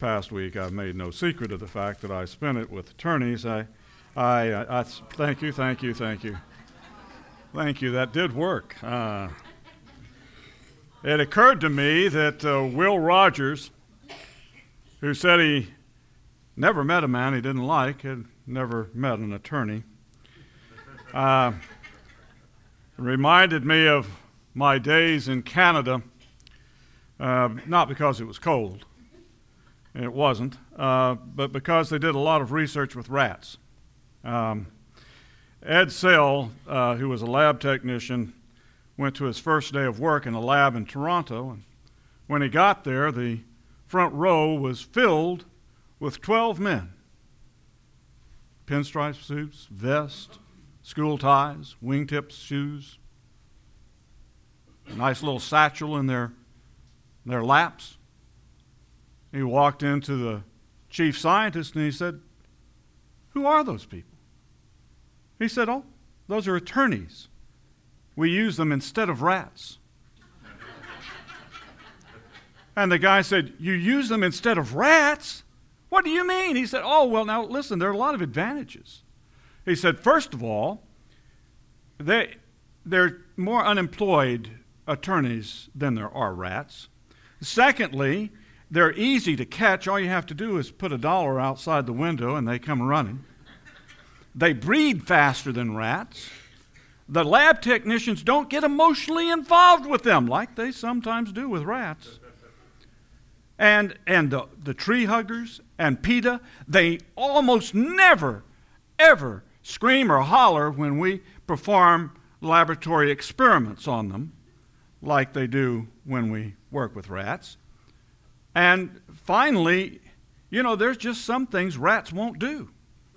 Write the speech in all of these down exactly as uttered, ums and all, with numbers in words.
past week, I've made no secret of the fact that I spent it with attorneys. I, I, I, I thank you, thank you, thank you. Thank you, that did work. Uh, it occurred to me that uh, Will Rogers, who said he never met a man he didn't like, had never met an attorney, uh, reminded me of my days in Canada, uh, not because it was cold, it wasn't, uh, but because they did a lot of research with rats. Um, Ed Sale, uh, who was a lab technician, went to his first day of work in a lab in Toronto, and when he got there, the front row was filled with twelve men. Pinstripe suits, vest, school ties, wingtip shoes, a nice little satchel in their, their laps. He walked into the chief scientist and he said, "Who are those people?" He said, "Oh, those are attorneys. We use them instead of rats." And the guy said, "You use them instead of rats? What do you mean?" He said, "Oh, well, now listen, there are a lot of advantages." He said, "First of all, they, there are more unemployed attorneys than there are rats. Secondly, they're easy to catch. All you have to do is put a dollar outside the window and they come running. They breed faster than rats. The lab technicians don't get emotionally involved with them like they sometimes do with rats. And and the, the tree huggers and PETA, they almost never, ever scream or holler when we perform laboratory experiments on them like they do when we work with rats. And finally, you know, there's just some things rats won't do."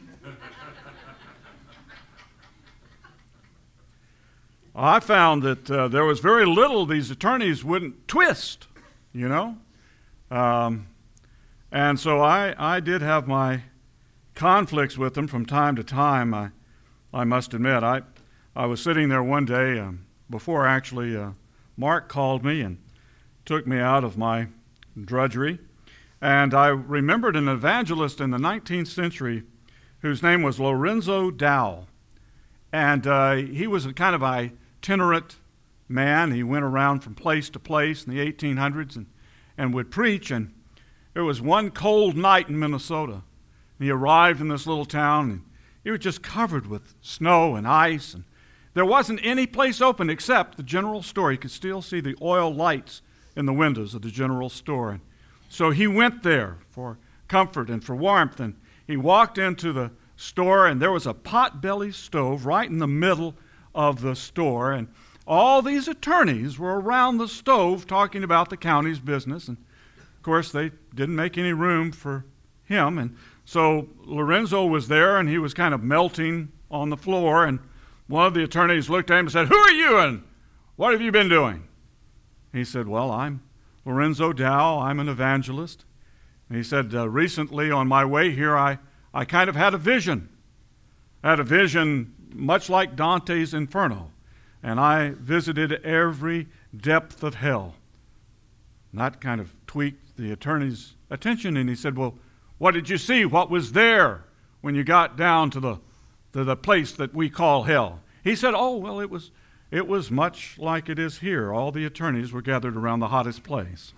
I found that uh, there was very little these attorneys wouldn't twist, you know. Um, and so I, I did have my conflicts with them from time to time, I, I must admit. I, I was sitting there one day um, before actually uh, Mark called me and took me out of my drudgery. And I remembered an evangelist in the nineteenth century whose name was Lorenzo Dow. And uh, he was a kind of itinerant man. He went around from place to place in the eighteen hundreds and, and would preach. And it was one cold night in Minnesota. He arrived in this little town, and it was just covered with snow and ice. And there wasn't any place open except the general store. You could still see the oil lights in the windows of the general store. And so he went there for comfort and for warmth, and he walked into the store, and there was a pot-belly stove right in the middle of the store, and all these attorneys were around the stove talking about the county's business, and of course they didn't make any room for him, and so Lorenzo was there, and he was kind of melting on the floor, and one of the attorneys looked at him and said, "Who are you, and what have you been doing?" He said, "Well, I'm Lorenzo Dow. I'm an evangelist." And he said, uh, "Recently on my way here, I, I kind of had a vision. I had a vision much like Dante's Inferno, and I visited every depth of hell." And that kind of tweaked the attorney's attention, and he said, "Well, what did you see? What was there when you got down to the, to the place that we call hell?" He said, "Oh, well, it was It was much like it is here. All the attorneys were gathered around the hottest place."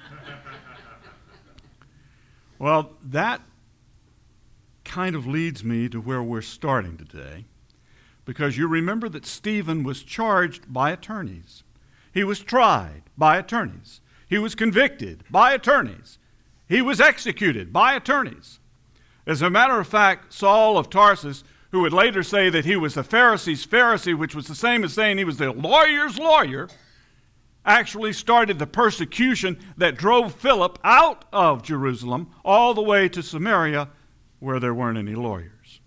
Well, that kind of leads me to where we're starting today, because you remember that Stephen was charged by attorneys. He was tried by attorneys. He was convicted by attorneys. He was executed by attorneys. As a matter of fact, Saul of Tarsus, who would later say that he was the Pharisees' Pharisee, which was the same as saying he was the lawyer's lawyer, actually started the persecution that drove Philip out of Jerusalem all the way to Samaria, where there weren't any lawyers.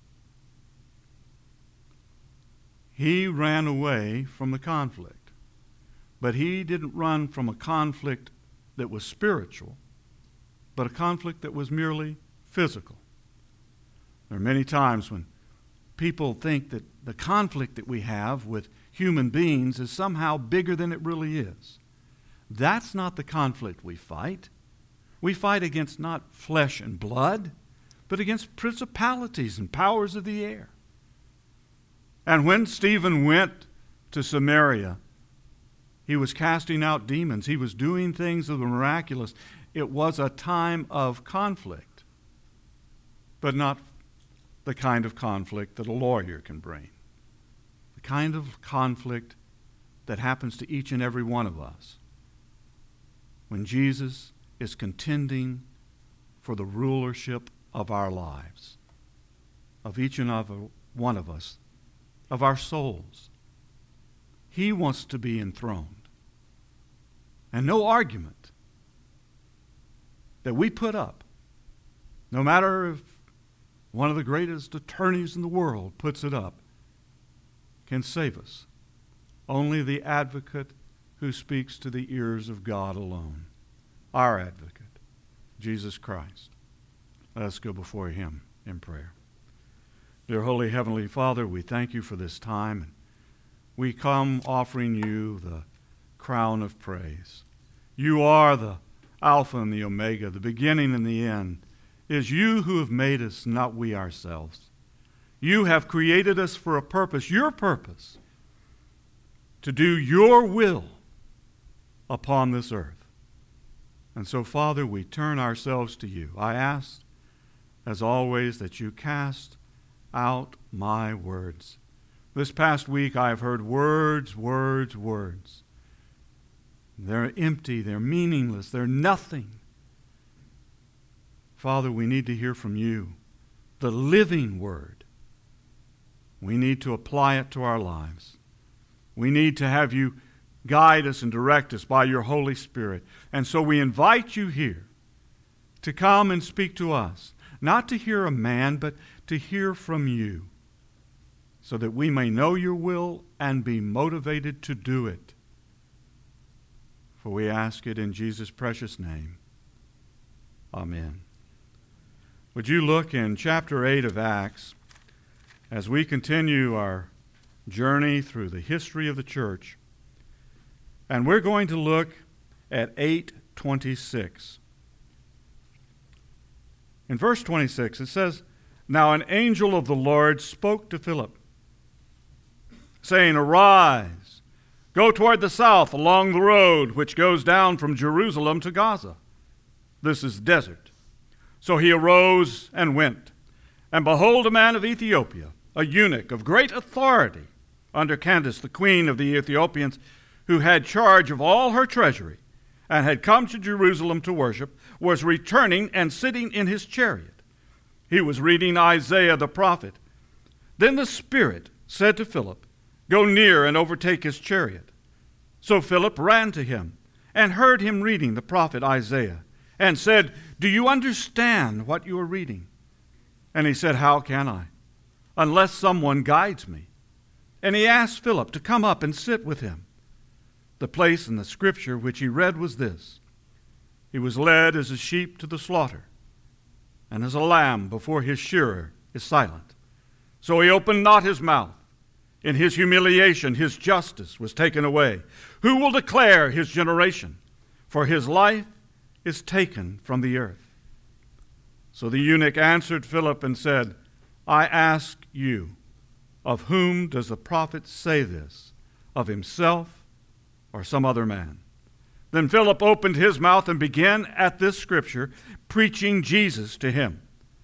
He ran away from the conflict, but he didn't run from a conflict that was spiritual, but a conflict that was merely physical. There are many times when people think that the conflict that we have with human beings is somehow bigger than it really is. That's not the conflict we fight. We fight against not flesh and blood, but against principalities and powers of the air. And when Stephen went to Samaria, he was casting out demons. He was doing things of the miraculous. It was a time of conflict, but not the kind of conflict that a lawyer can bring. The kind of conflict that happens to each and every one of us when Jesus is contending for the rulership of our lives, of each and every one of us, of our souls. He wants to be enthroned. And no argument that we put up, no matter if one of the greatest attorneys in the world puts it up, can save us. Only the advocate who speaks to the ears of God alone, our advocate, Jesus Christ. Let us go before him in prayer. Dear Holy Heavenly Father, we thank you for this time. We come offering you the crown of praise. You are the Alpha and the Omega, the beginning and the end. It is you who have made us, not we ourselves. You have created us for a purpose, your purpose, to do your will upon this earth. And so, Father, we turn ourselves to you. I ask, as always, that you cast out my words. This past week I have heard words, words, words. They're empty, they're meaningless, they're nothing. Father, we need to hear from you, the living word. We need to apply it to our lives. We need to have you guide us and direct us by your Holy Spirit. And so we invite you here to come and speak to us, not to hear a man, but to hear from you, so that we may know your will and be motivated to do it. For we ask it in Jesus' precious name. Amen. Would you look in chapter eight of Acts as we continue our journey through the history of the church. And we're going to look at eight twenty-six. In verse twenty-six it says, "Now an angel of the Lord spoke to Philip, saying, 'Arise, go toward the south along the road which goes down from Jerusalem to Gaza. This is desert.' So he arose and went. And behold, a man of Ethiopia, a eunuch of great authority under Candace, the queen of the Ethiopians, who had charge of all her treasury, and had come to Jerusalem to worship, was returning and sitting in his chariot. He was reading Isaiah the prophet. Then the Spirit said to Philip, 'Go near and overtake his chariot.' So Philip ran to him and heard him reading the prophet Isaiah, and said, 'Do you understand what you are reading?' And he said, 'How can I, unless someone guides me?' And he asked Philip to come up and sit with him. The place in the scripture which he read was this: 'He was led as a sheep to the slaughter, and as a lamb before his shearer is silent, so he opened not his mouth. In his humiliation his justice was taken away. Who will declare his generation? For his life is taken from the earth.' So the eunuch answered Philip and said, 'I ask you, of whom does the prophet say this? Of himself or some other man?' Then Philip opened his mouth and began at this scripture, preaching Jesus to him.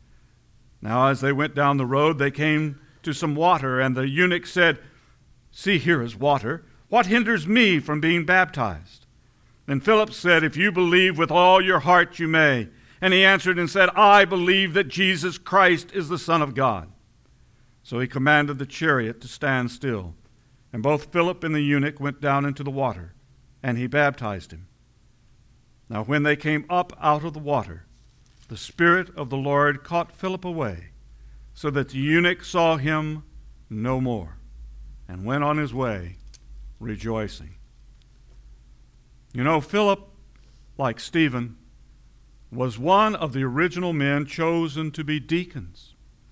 Now as they went down the road, they came to some water, and the eunuch said, 'See, here is water. What hinders me from being baptized?' Then Philip said, 'If you believe with all your heart, you may.' And he answered and said, 'I believe that Jesus Christ is the Son of God.' So he commanded the chariot to stand still. And both Philip and the eunuch went down into the water, and he baptized him. Now when they came up out of the water, the Spirit of the Lord caught Philip away, so that the eunuch saw him no more, and went on his way rejoicing." You know, Philip, like Stephen, was one of the original men chosen to be deacons.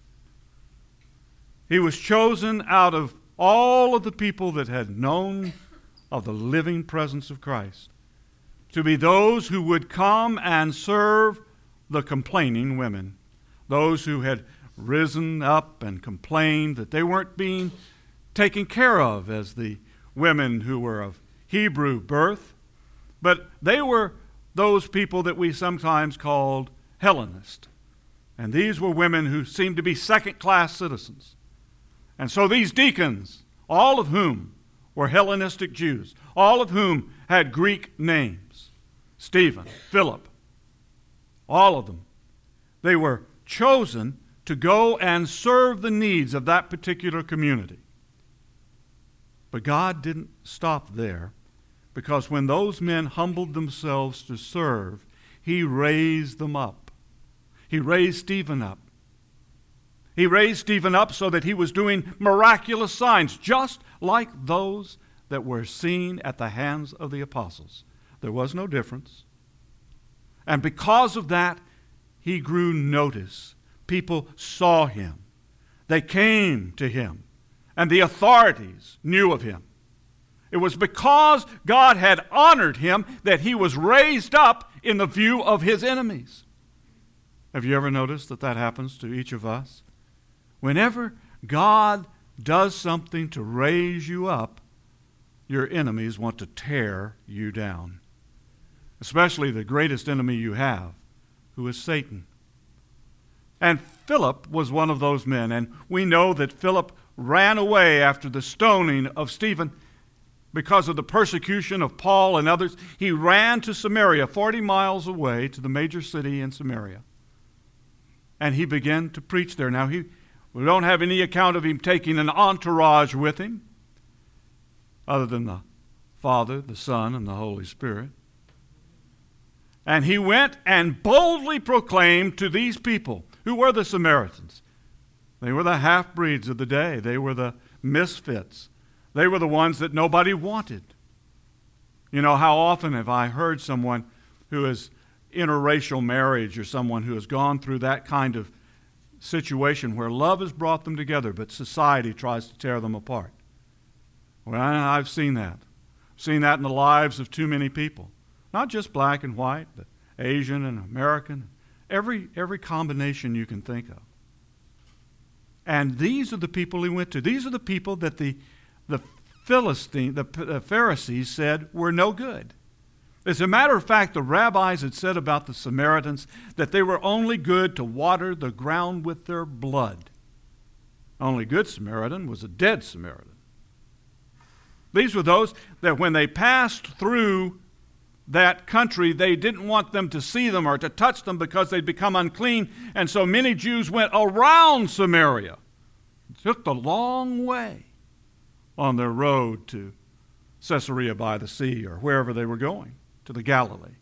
He was chosen out of all of the people that had known of the living presence of Christ to be those who would come and serve the complaining women, those who had risen up and complained that they weren't being taken care of as the women who were of Hebrew birth, but they were those people that we sometimes called Hellenists. And these were women who seemed to be second-class citizens. And so these deacons, all of whom were Hellenistic Jews, all of whom had Greek names, Stephen, Philip, all of them, they were chosen to go and serve the needs of that particular community. But God didn't stop there, because when those men humbled themselves to serve, He raised them up. He raised Stephen up. He raised Stephen up so that he was doing miraculous signs, just like those that were seen at the hands of the apostles. There was no difference. And because of that, he grew notice. People saw him. They came to him. And the authorities knew of him. It was because God had honored him that he was raised up in the view of his enemies. Have you ever noticed that that happens to each of us? Whenever God does something to raise you up, your enemies want to tear you down. Especially the greatest enemy you have, who is Satan. And Philip was one of those men, and we know that Philip ran away after the stoning of Stephen because of the persecution of Paul and others. He ran to Samaria, forty miles away, to the major city in Samaria. And he began to preach there. Now, he, we don't have any account of him taking an entourage with him, other than the Father, the Son, and the Holy Spirit. And he went and boldly proclaimed to these people, who were the Samaritans. They were the half-breeds of the day. They were the misfits. They were the ones that nobody wanted. You know, how often have I heard someone who is interracial marriage, or someone who has gone through that kind of situation where love has brought them together, but society tries to tear them apart. Well, I've seen that. I've seen that in the lives of too many people. Not just black and white, but Asian and American. Every, every combination you can think of. And these are the people he went to. These are the people that the, the Philistine, the, the Pharisees said were no good. As a matter of fact, the rabbis had said about the Samaritans that they were only good to water the ground with their blood. Only good Samaritan was a dead Samaritan. These were those that when they passed through that country, they didn't want them to see them or to touch them because they'd become unclean. And so many Jews went around Samaria. It took the long way on their road to Caesarea by the sea or wherever they were going, to the Galilee.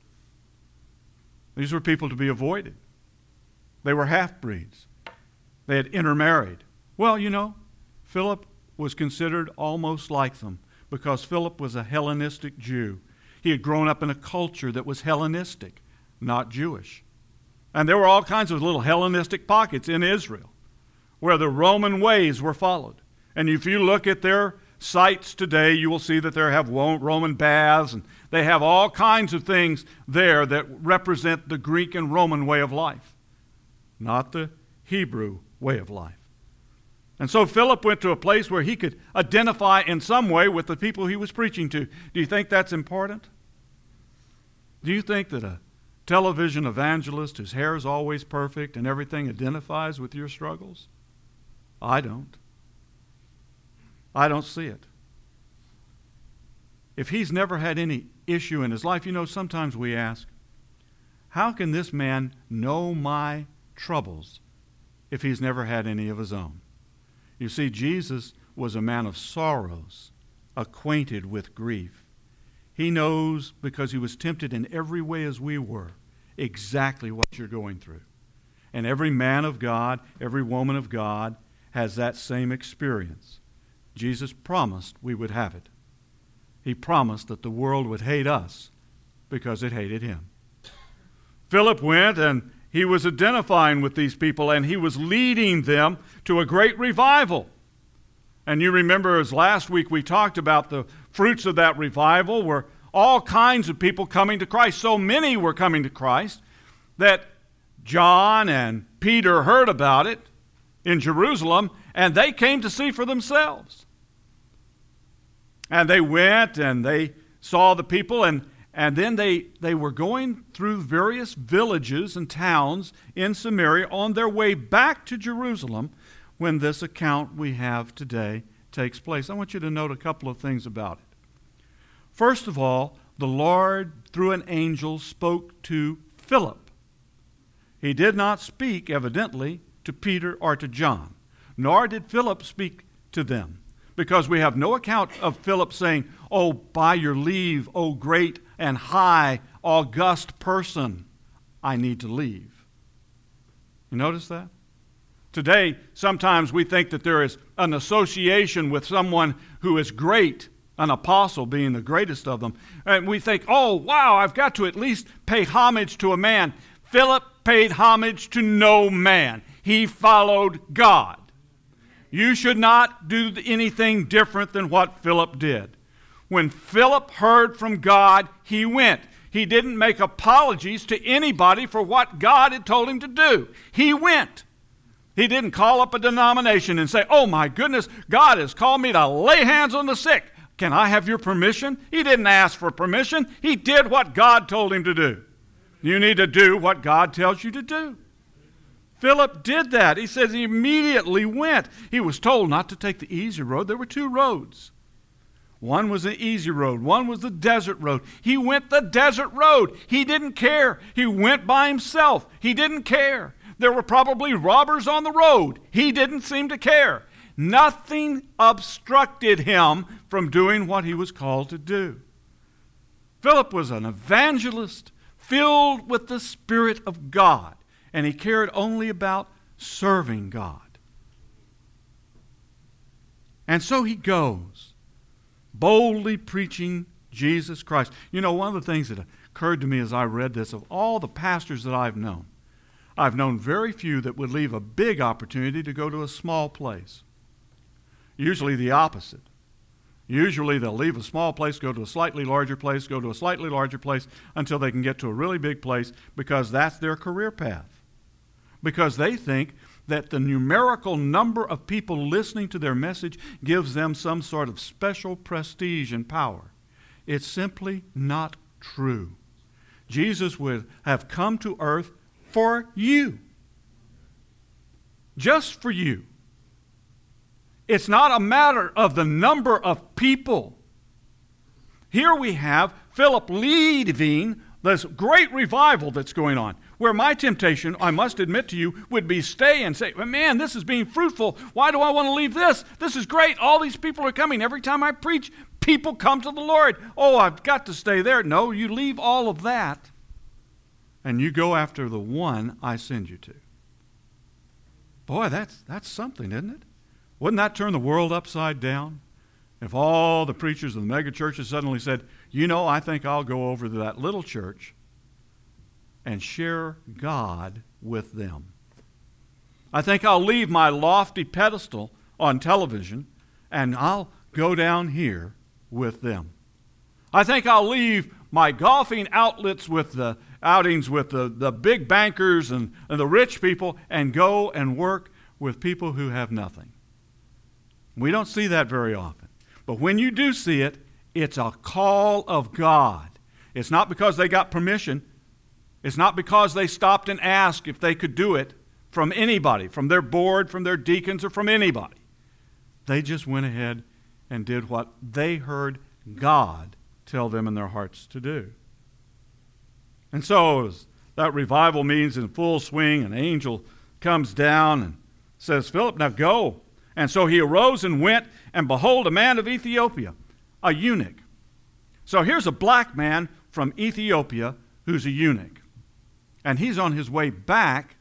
These were people to be avoided. They were half-breeds. They had intermarried. Well, you know, Philip was considered almost like them because Philip was a Hellenistic Jew. He had grown up in a culture that was Hellenistic, not Jewish. And there were all kinds of little Hellenistic pockets in Israel where the Roman ways were followed. And if you look at their sites today, you will see that they have Roman baths, and they have all kinds of things there that represent the Greek and Roman way of life, not the Hebrew way of life. And so Philip went to a place where he could identify in some way with the people he was preaching to. Do you think that's important? Do you think that a television evangelist whose hair is always perfect and everything identifies with your struggles? I don't. I don't see it. If he's never had any issue in his life, you know, sometimes we ask, how can this man know my troubles if he's never had any of his own? You see, Jesus was a man of sorrows, acquainted with grief. He knows, because he was tempted in every way as we were, exactly what you're going through. And every man of God, every woman of God has that same experience. Jesus promised we would have it. He promised that the world would hate us because it hated him. Philip went and he was identifying with these people, and he was leading them to a great revival. And you remember, as last week we talked about, the fruits of that revival were all kinds of people coming to Christ. So many were coming to Christ that John and Peter heard about it in Jerusalem, and they came to see for themselves. And they went and they saw the people, and, and then they, they were going through various villages and towns in Samaria on their way back to Jerusalem when this account we have today takes place. I want you to note a couple of things about it. First of all, the Lord, through an angel, spoke to Philip. He did not speak, evidently, to Peter or to John, nor did Philip speak to them, because we have no account of Philip saying, "Oh, by your leave, oh great and high, august person, I need to leave." You notice that? Today, sometimes we think that there is an association with someone who is great, an apostle being the greatest of them. And we think, oh, wow, I've got to at least pay homage to a man. Philip paid homage to no man. He followed God. You should not do anything different than what Philip did. When Philip heard from God, he went. He didn't make apologies to anybody for what God had told him to do. He went. He didn't call up a denomination and say, "Oh my goodness, God has called me to lay hands on the sick. Can I have your permission?" He didn't ask for permission. He did what God told him to do. You need to do what God tells you to do. Philip did that. He says he immediately went. He was told not to take the easy road. There were two roads. One was the easy road. One was the desert road. He went the desert road. He didn't care. He went by himself. He didn't care. There were probably robbers on the road. He didn't seem to care. Nothing obstructed him from doing what he was called to do. Philip was an evangelist filled with the Spirit of God, and he cared only about serving God. And so he goes, boldly preaching Jesus Christ. You know, one of the things that occurred to me as I read this, of all the pastors that I've known, I've known very few that would leave a big opportunity to go to a small place. Usually the opposite. Usually they'll leave a small place, go to a slightly larger place, go to a slightly larger place until they can get to a really big place, because that's their career path. Because they think that the numerical number of people listening to their message gives them some sort of special prestige and power. It's simply not true. Jesus would have come to earth for you. Just for you. It's not a matter of the number of people. Here we have Philip leading this great revival that's going on, where my temptation, I must admit to you, would be stay and say, "Man, this is being fruitful. Why do I want to leave this? This is great. All these people are coming. Every time I preach, people come to the Lord. Oh, I've got to stay there." No, you leave all of that and you go after the one I send you to. Boy, that's that's something, isn't it? Wouldn't that turn the world upside down? If all the preachers of the mega churches suddenly said, "You know, I think I'll go over to that little church and share God with them. I think I'll leave my lofty pedestal on television and I'll go down here with them. I think I'll leave my golfing outlets with the outings with the, the big bankers and, and the rich people and go and work with people who have nothing." We don't see that very often. But when you do see it, it's a call of God. It's not because they got permission. It's not because they stopped and asked if they could do it from anybody, from their board, from their deacons, or from anybody. They just went ahead and did what they heard God tell them in their hearts to do. And so as that revival means in full swing, an angel comes down and says, "Philip, now go." And so he arose and went, and behold, a man of Ethiopia, a eunuch. So here's a black man from Ethiopia who's a eunuch. And he's on his way back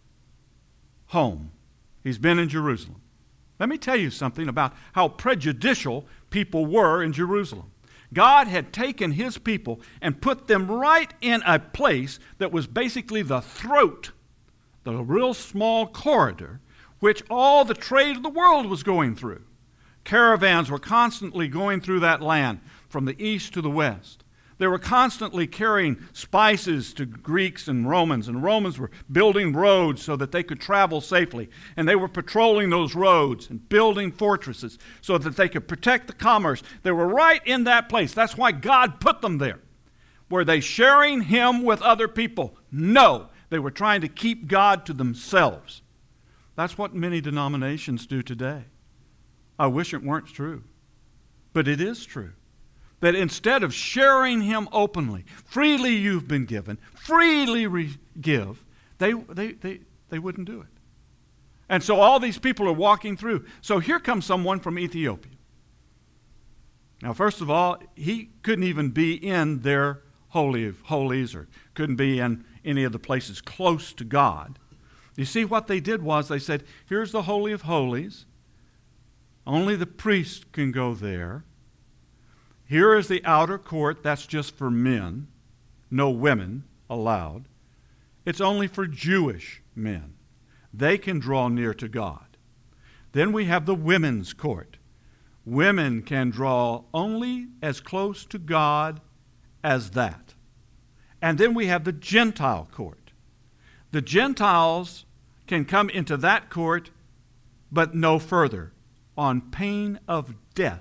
home. He's been in Jerusalem. Let me tell you something about how prejudicial people were in Jerusalem. God had taken his people and put them right in a place that was basically the throat, the real small corridor, which all the trade of the world was going through. Caravans were constantly going through that land from the east to the west. They were constantly carrying spices to Greeks and Romans, and Romans were building roads so that they could travel safely. And they were patrolling those roads and building fortresses so that they could protect the commerce. They were right in that place. That's why God put them there. Were they sharing him with other people? No. They were trying to keep God to themselves. That's what many denominations do today. I wish it weren't true, but it is true. That instead of sharing him openly, freely you've been given, freely re- give, they, they, they, they wouldn't do it. And so all these people are walking through. So here comes someone from Ethiopia. Now, first of all, he couldn't even be in their Holy of Holies or couldn't be in any of the places close to God. You see, what they did was they said, here's the Holy of Holies. Only the priest can go there. Here is the outer court. That's just for men. No women allowed. It's only for Jewish men. They can draw near to God. Then we have the women's court. Women can draw only as close to God as that. And then we have the Gentile court. The Gentiles can come into that court, but no further, on pain of death.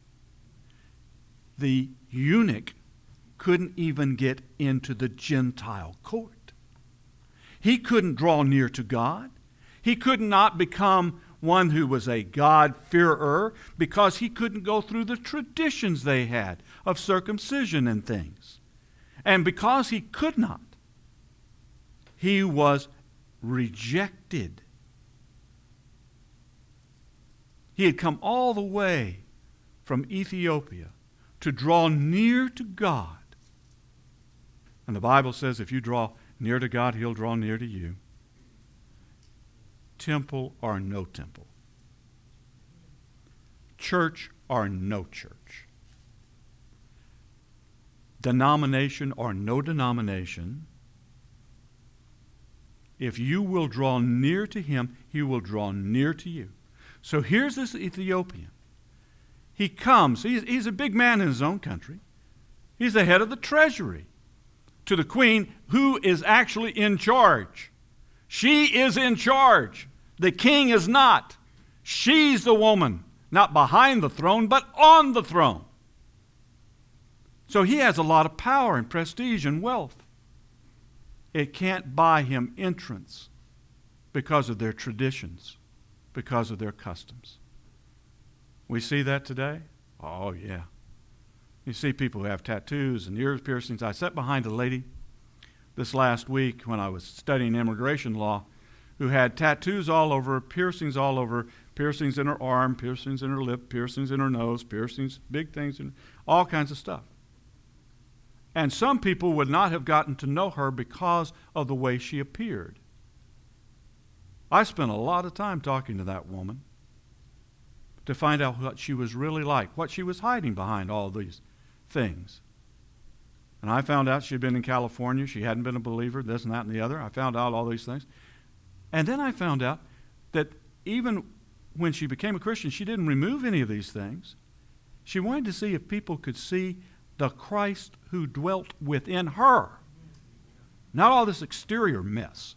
The eunuch couldn't even get into the Gentile court. He couldn't draw near to God. He could not become one who was a God-fearer because he couldn't go through the traditions they had of circumcision and things. And because he could not, he was rejected. He had come all the way from Ethiopia to draw near to God. And the Bible says if you draw near to God, he'll draw near to you. Temple or no temple. Church or no church. Denomination or no denomination. If you will draw near to him, he will draw near to you. So here's this Ethiopian. He comes. He's, he's a big man in his own country. He's the head of the treasury to the queen, who is actually in charge. She is in charge. The king is not. She's the woman, not behind the throne, but on the throne. So he has a lot of power and prestige and wealth. It can't buy him entrance because of their traditions, because of their customs. We see that today? Oh, yeah. You see people who have tattoos and ear piercings. I sat behind a lady this last week when I was studying immigration law who had tattoos all over, piercings all over, piercings in her arm, piercings in her lip, piercings in her nose, piercings, big things, and all kinds of stuff. And some people would not have gotten to know her because of the way she appeared. I spent a lot of time talking to that woman to find out what she was really like, what she was hiding behind all these things. And I found out she'd been in California. She hadn't been a believer, this and that and the other. I found out all these things. And then I found out that even when she became a Christian, she didn't remove any of these things. She wanted to see if people could see the Christ who dwelt within her. Not all this exterior mess.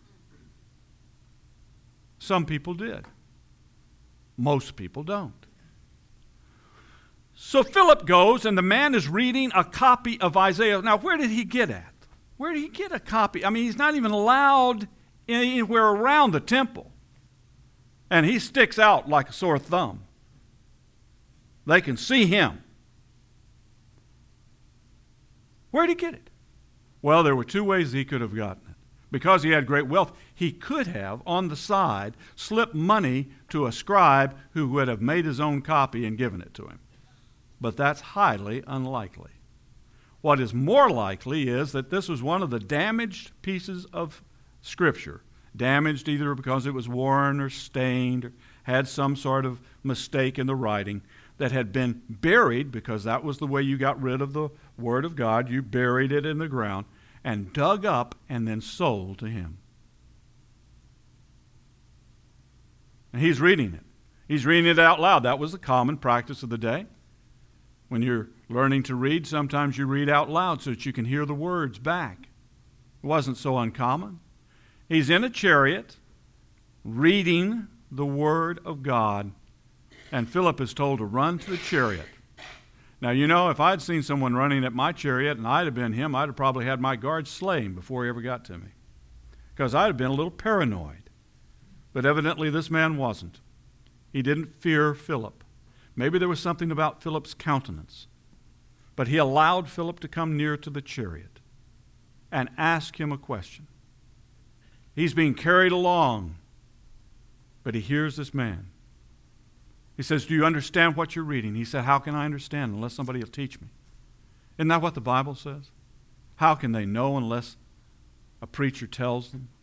Some people did. Most people don't. So Philip goes, and the man is reading a copy of Isaiah. Now, where did he get at? Where did he get a copy? I mean, he's not even allowed anywhere around the temple. And he sticks out like a sore thumb. They can see him. Where did he get it? Well, there were two ways he could have gotten it. Because he had great wealth, he could have, on the side, slipped money to a scribe who would have made his own copy and given it to him. But that's highly unlikely. What is more likely is that this was one of the damaged pieces of Scripture. Damaged either because it was worn or stained or had some sort of mistake in the writing, that had been buried, because that was the way you got rid of the Word of God. You buried it in the ground and dug up and then sold to him. And he's reading it. He's reading it out loud. That was the common practice of the day. When you're learning to read, sometimes you read out loud so that you can hear the words back. It wasn't so uncommon. He's in a chariot reading the Word of God, and Philip is told to run to the chariot. Now, you know, if I'd seen someone running at my chariot and I'd have been him, I'd have probably had my guards slain before he ever got to me, because I'd have been a little paranoid. But evidently this man wasn't. He didn't fear Philip. Maybe there was something about Philip's countenance. But he allowed Philip to come near to the chariot and ask him a question. He's being carried along, but he hears this man. He says, "Do you understand what you're reading?" He said, "How can I understand unless somebody will teach me?" Isn't that what the Bible says? How can they know unless a preacher tells them?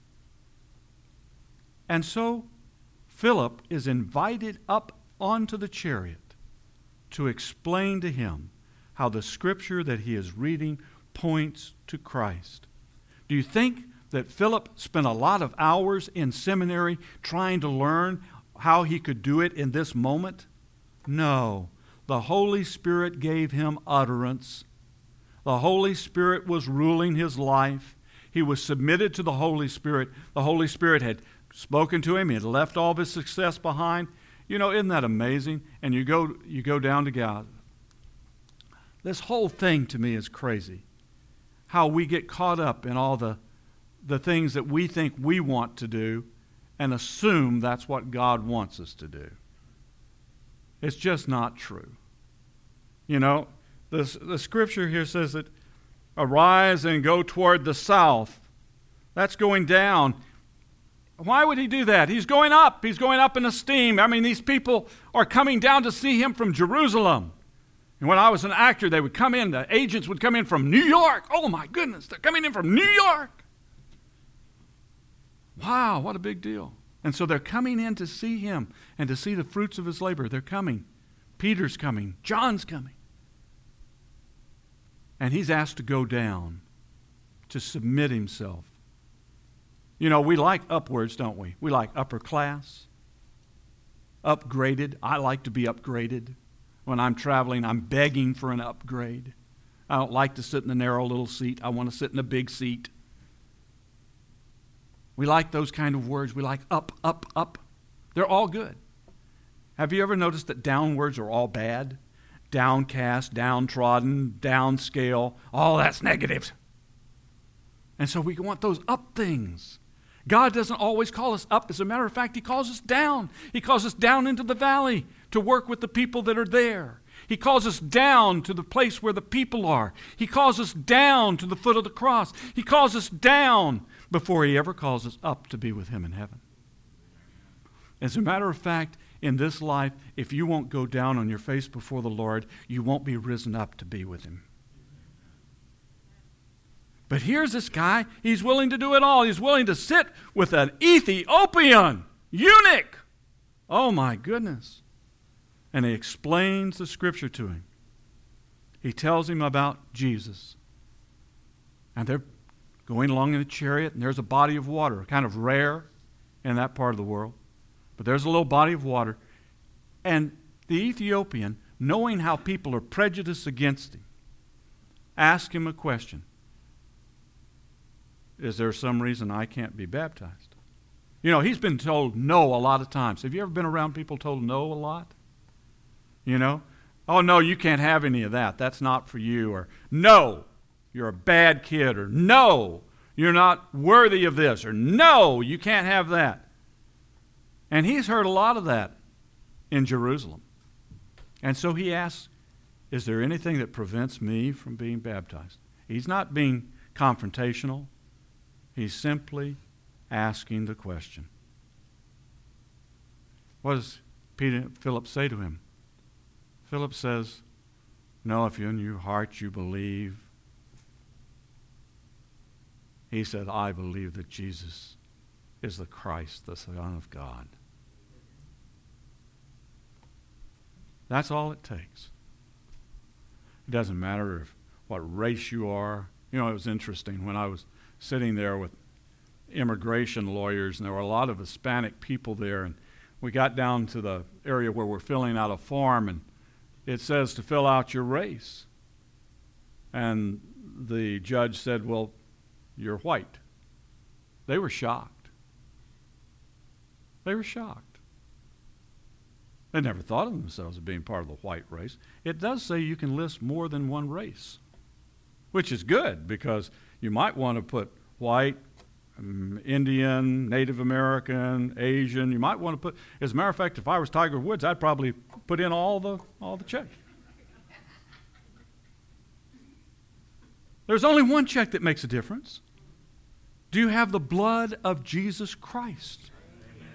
And so Philip is invited up onto the chariot to explain to him how the scripture that he is reading points to Christ. Do you think that Philip spent a lot of hours in seminary trying to learn how he could do it in this moment? No. The Holy Spirit gave him utterance. The Holy Spirit was ruling his life. He was submitted to the Holy Spirit. The Holy Spirit had spoken to him. He had left all of his success behind. You know, isn't that amazing? And you go you go down to God. This whole thing to me is crazy. How we get caught up in all the, the things that we think we want to do and assume that's what God wants us to do. It's just not true. You know, the, the scripture here says that arise and go toward the south. That's going down. Why would he do that? He's going up. He's going up in esteem. I mean, these people are coming down to see him from Jerusalem. And when I was an actor, they would come in, the agents would come in from New York. Oh my goodness, they're coming in from New York. Wow, what a big deal. And so they're coming in to see him and to see the fruits of his labor. They're coming. Peter's coming. John's coming. And he's asked to go down, to submit himself. You know, we like upwards, don't we? We like upper class, upgraded. I like to be upgraded. When I'm traveling, I'm begging for an upgrade. I don't like to sit in the narrow little seat. I want to sit in a big seat. We like those kind of words. We like up, up, up. They're all good. Have you ever noticed that down words are all bad? Downcast, downtrodden, downscale, all that's negative. And so we want those up things. God doesn't always call us up. As a matter of fact, he calls us down. He calls us down into the valley to work with the people that are there. He calls us down to the place where the people are. He calls us down to the foot of the cross. He calls us down before he ever calls us up to be with him in heaven. As a matter of fact, in this life, if you won't go down on your face before the Lord, you won't be risen up to be with him. But here's this guy, he's willing to do it all. He's willing to sit with an Ethiopian eunuch. Oh my goodness. And he explains the scripture to him. He tells him about Jesus. And they're going along in a chariot, and there's a body of water, kind of rare in that part of the world. But there's a little body of water. And the Ethiopian, knowing how people are prejudiced against him, asked him a question. Is there some reason I can't be baptized? You know, he's been told no a lot of times. Have you ever been around people told no a lot? You know? Oh, no, you can't have any of that. That's not for you. Or, no, you're a bad kid. Or, no, you're not worthy of this. Or, no, you can't have that. And he's heard a lot of that in Jerusalem. And so he asks, is there anything that prevents me from being baptized? He's not being confrontational. He's simply asking the question. What does Peter, Philip say to him? Philip says, no, if in your heart you believe. He said, I believe that Jesus is the Christ, the Son of God. That's all it takes. It doesn't matter if, what race you are. You know, it was interesting when I was sitting there with immigration lawyers, and there were a lot of Hispanic people there, and we got down to the area where we're filling out a form, and it says to fill out your race. And the judge said, well, you're white. They were shocked. They were shocked. They never thought of themselves as being part of the white race. It does say you can list more than one race, which is good because you might want to put white, um, Indian, Native American, Asian. You might want to put, as a matter of fact, if I was Tiger Woods, I'd probably put in all the all the checks. There's only one check that makes a difference. Do you have the blood of Jesus Christ? Amen.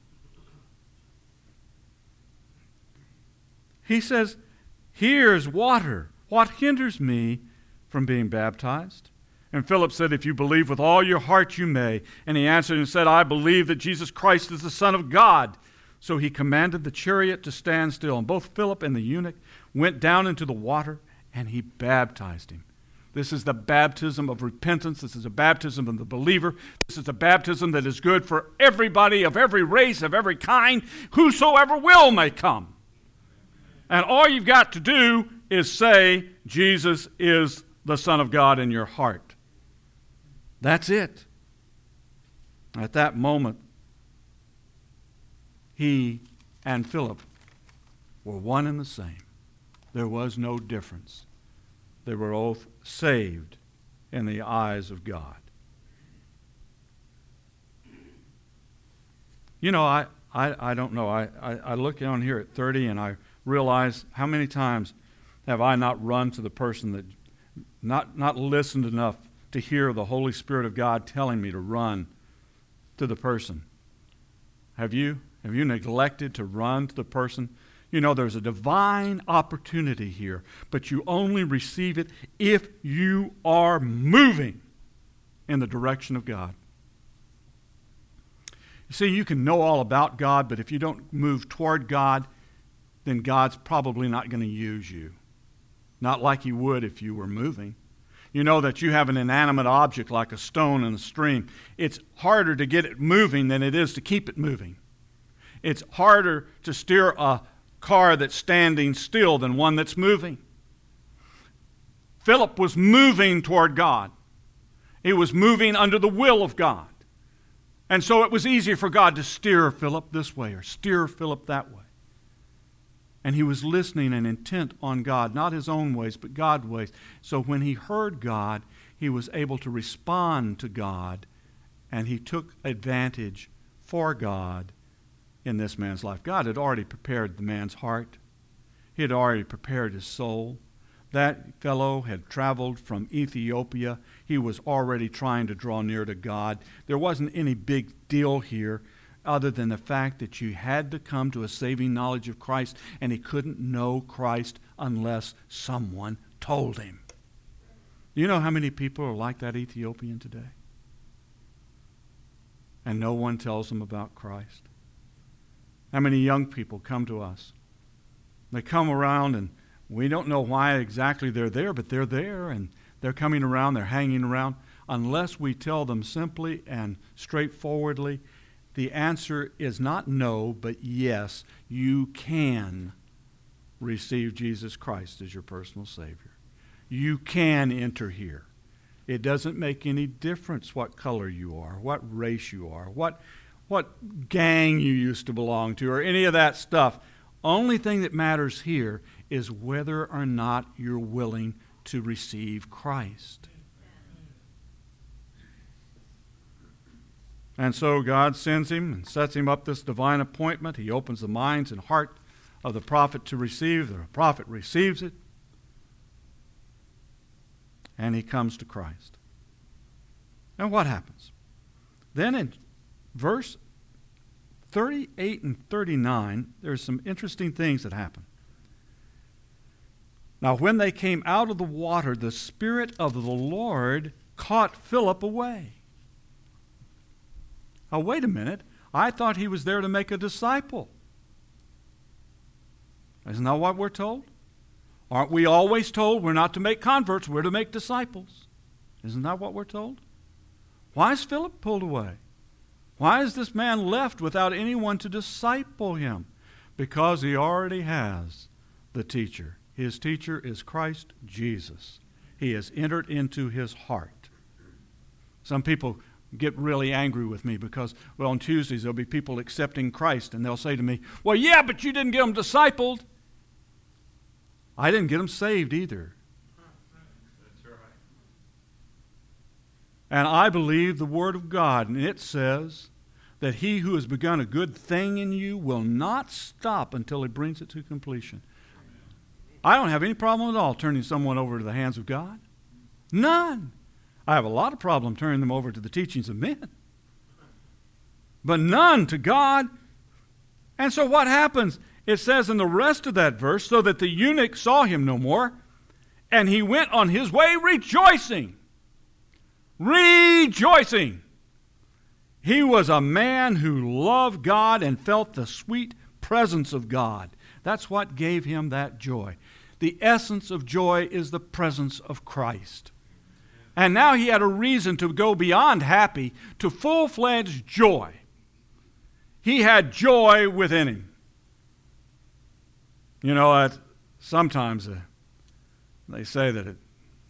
He says, here's water. What hinders me from being baptized? And Philip said, if you believe with all your heart, you may. And he answered and said, I believe that Jesus Christ is the Son of God. So he commanded the chariot to stand still. And both Philip and the eunuch went down into the water, and he baptized him. This is the baptism of repentance. This is a baptism of the believer. This is a baptism that is good for everybody of every race, of every kind. Whosoever will may come. And all you've got to do is say, Jesus is the Son of God in your heart. That's it. At that moment, he and Philip were one and the same. There was no difference. They were both saved in the eyes of God. You know, I, I, I don't know. I, I, I look down here at thirty and I realize how many times have I not run to the person that, not, not listened enough to hear the Holy Spirit of God telling me to run to the person. Have you? Have you neglected to run to the person? You know, there's a divine opportunity here, but you only receive it if you are moving in the direction of God. You see, you can know all about God, but if you don't move toward God, then God's probably not going to use you. Not like He would if you were moving. You know that you have an inanimate object like a stone in a stream. It's harder to get it moving than it is to keep it moving. It's harder to steer a car that's standing still than one that's moving. Philip was moving toward God. He was moving under the will of God. And so it was easier for God to steer Philip this way or steer Philip that way. And he was listening and intent on God, not his own ways, but God's ways. So when he heard God, he was able to respond to God, and he took advantage for God in this man's life. God had already prepared the man's heart. He had already prepared his soul. That fellow had traveled from Ethiopia. He was already trying to draw near to God. There wasn't any big deal here other than the fact that you had to come to a saving knowledge of Christ, and he couldn't know Christ unless someone told him. Do you know how many people are like that Ethiopian today? And no one tells them about Christ. How many young people come to us? They come around and we don't know why exactly they're there, but they're there and they're coming around, they're hanging around. Unless we tell them simply and straightforwardly, the answer is not no, but yes, you can receive Jesus Christ as your personal Savior. You can enter here. It doesn't make any difference what color you are, what race you are, what what gang you used to belong to, or any of that stuff. Only thing that matters here is whether or not you're willing to receive Christ. And so God sends him and sets him up this divine appointment. He opens the minds and heart of the prophet to receive. The prophet receives it. And he comes to Christ. And what happens? Then in verse thirty-eight and thirty-nine, there's some interesting things that happen. Now, when they came out of the water, the Spirit of the Lord caught Philip away. Now, wait a minute. I thought he was there to make a disciple. Isn't that what we're told? Aren't we always told we're not to make converts, we're to make disciples? Isn't that what we're told? Why is Philip pulled away? Why is this man left without anyone to disciple him? Because he already has the teacher. His teacher is Christ Jesus. He has entered into his heart. Some people get really angry with me because, well, on Tuesdays there'll be people accepting Christ, and they'll say to me, well, yeah, but you didn't get them discipled. I didn't get them saved either. That's right. And I believe the Word of God, and it says that he who has begun a good thing in you will not stop until he brings it to completion. I don't have any problem at all turning someone over to the hands of God. None. I have a lot of problem turning them over to the teachings of men. But none to God. And so what happens? It says in the rest of that verse, so that the eunuch saw him no more, and he went on his way rejoicing. Rejoicing. He was a man who loved God and felt the sweet presence of God. That's what gave him that joy. The essence of joy is the presence of Christ. And now he had a reason to go beyond happy to full-fledged joy. He had joy within him. You know, uh, sometimes uh, they say that it,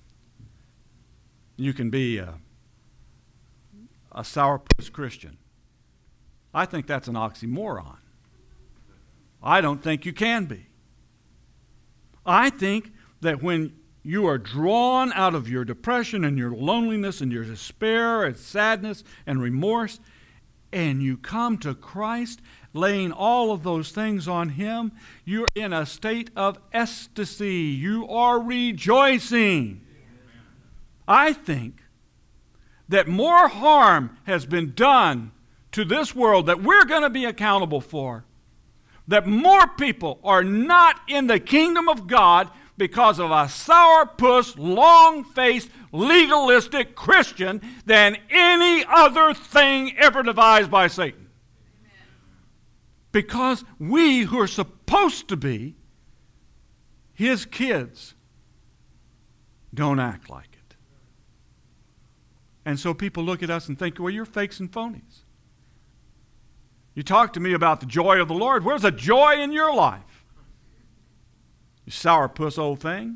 you can be a, a sourpuss Christian. I think that's an oxymoron. I don't think you can be. I think that when you are drawn out of your depression and your loneliness and your despair and sadness and remorse, and you come to Christ, laying all of those things on him, you're in a state of ecstasy. You are rejoicing. I think that more harm has been done to this world that we're going to be accountable for, that more people are not in the kingdom of God because of a sourpuss, long-faced, legalistic Christian than any other thing ever devised by Satan. Amen. Because we who are supposed to be his kids don't act like it. And so people look at us and think, well, you're fakes and phonies. You talk to me about the joy of the Lord. Where's the joy in your life? You sourpuss old thing.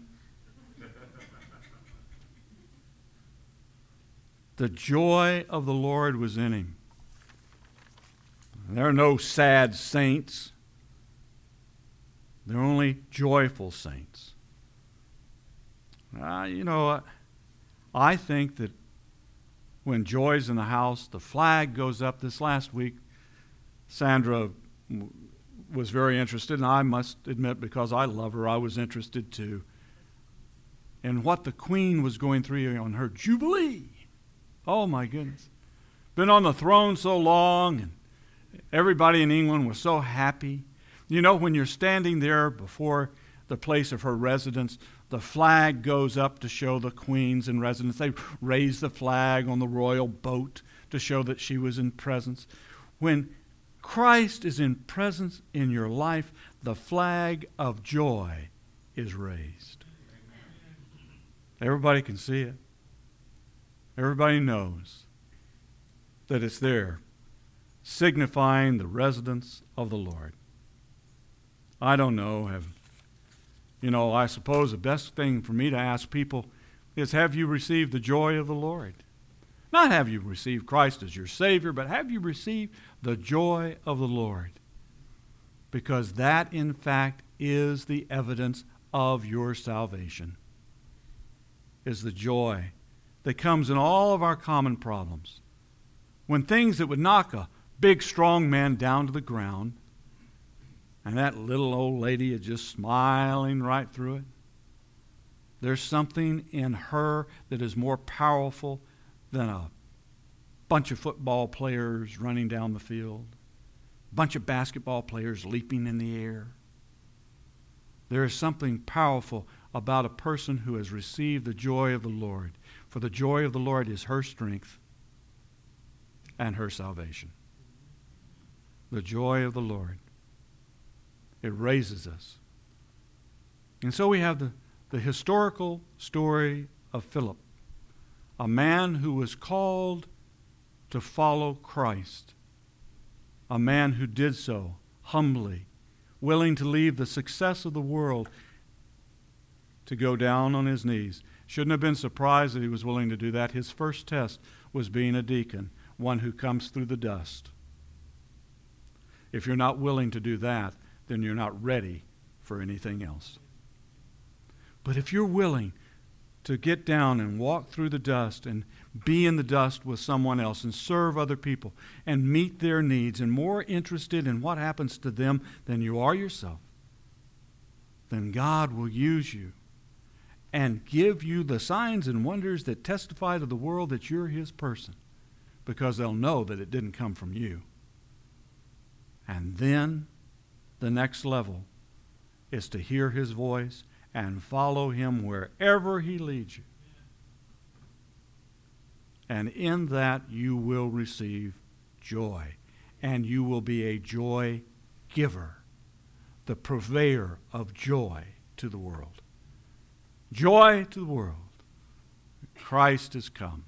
The joy of the Lord was in him. There are no sad saints. There are only joyful saints. Uh, you know, I think that when joy's in the house, the flag goes up. This last week, Sandra was very interested, and I must admit, because I love her, I was interested too, in what the Queen was going through on her Jubilee. Oh, my goodness. Been on the throne so long, and everybody in England was so happy. You know, when you're standing there before the place of her residence, the flag goes up to show the Queen's in residence. They raise the flag on the royal boat to show that she was in presence. When Christ is in presence in your life, the flag of joy is raised. Everybody can see it. Everybody knows that it's there, signifying the residence of the Lord. I don't know. Have, you know, I suppose the best thing for me to ask people is, have you received the joy of the Lord? Not have you received Christ as your Savior, but have you received the joy of the Lord? Because that, in fact, is the evidence of your salvation, is the joy that comes in all of our common problems. When things that would knock a big, strong man down to the ground, and that little old lady is just smiling right through it, there's something in her that is more powerful than a bunch of football players running down the field, a bunch of basketball players leaping in the air. There is something powerful about a person who has received the joy of the Lord. For the joy of the Lord is her strength and her salvation. The joy of the Lord. It raises us. And so we have the, the historical story of Philip, a man who was called to follow Christ, a man who did so humbly, willing to leave the success of the world to go down on his knees. Shouldn't have been surprised that he was willing to do that. His first test was being a deacon, one who comes through the dust. If you're not willing to do that, then you're not ready for anything else. But if you're willing to get down and walk through the dust and be in the dust with someone else and serve other people and meet their needs and more interested in what happens to them than you are yourself, then God will use you and give you the signs and wonders that testify to the world that you're his person, because they'll know that it didn't come from you. And then the next level is to hear his voice and follow him wherever he leads you. And in that you will receive joy, and you will be a joy giver, the purveyor of joy to the world. Joy to the world. Christ has come.